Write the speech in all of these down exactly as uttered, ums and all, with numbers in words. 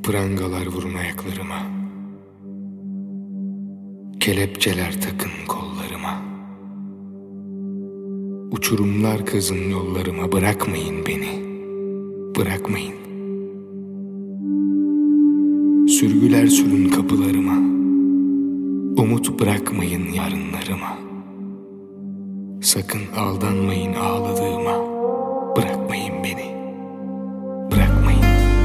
Prangalar vurun ayaklarıma, kelepçeler takın kollarıma. Uçurumlar kazın yollarıma, bırakmayın beni, bırakmayın. Sürgüler sürün kapılarıma, umut bırakmayın yarınlarıma. Sakın aldanmayın ağladığıma, bırakmayın beni, bırakmayın.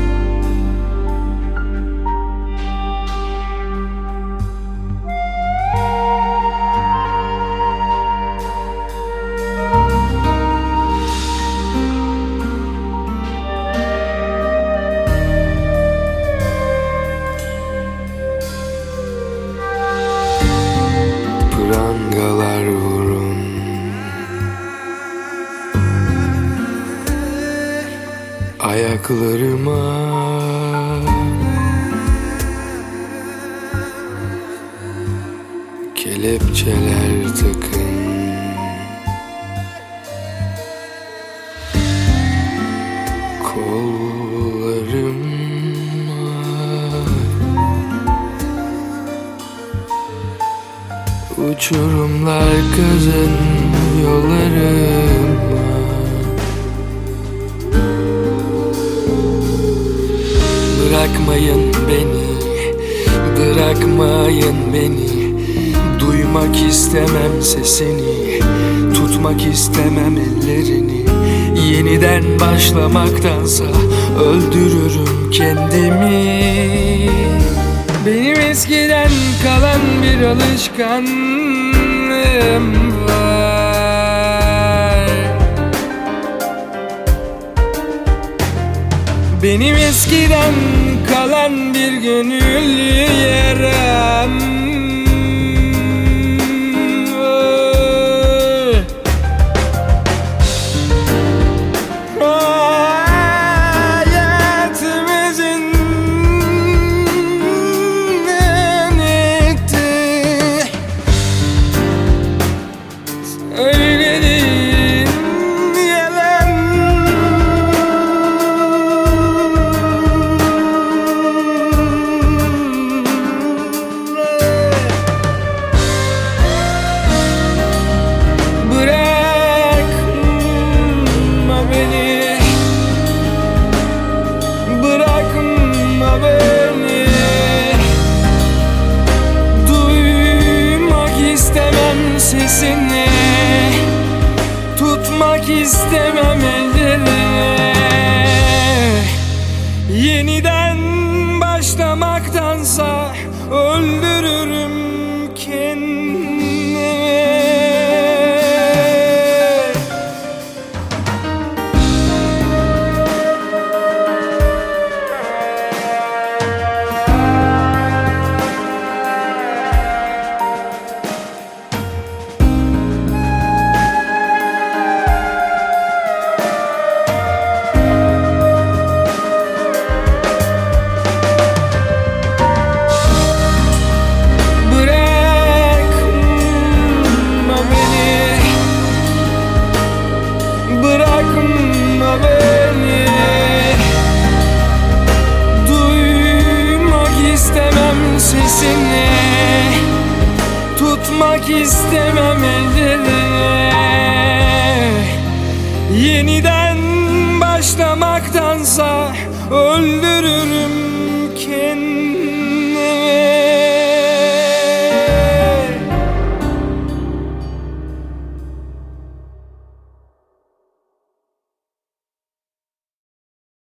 Prangalar vurun, ayaklarıma, kelepçeler takın kollarıma. Uçurumlar kazın yollarıma, bırakmayın beni, bırakmayın beni. Duymak istemem sesini, tutmak istemem ellerini. Yeniden başlamaktansa öldürürüm kendimi. Benim eskiden kalan bir alışkanlığım var. Benim eskiden kalan bir gönül yaram. Sesini tutmak istemem ellerine. Yeniden başlamaktansa öldürürüm kendimi. Bırakma beni, duymak istemem sesini, tutmak istemem ellerine. Yeniden başlamaktansa öldürürüm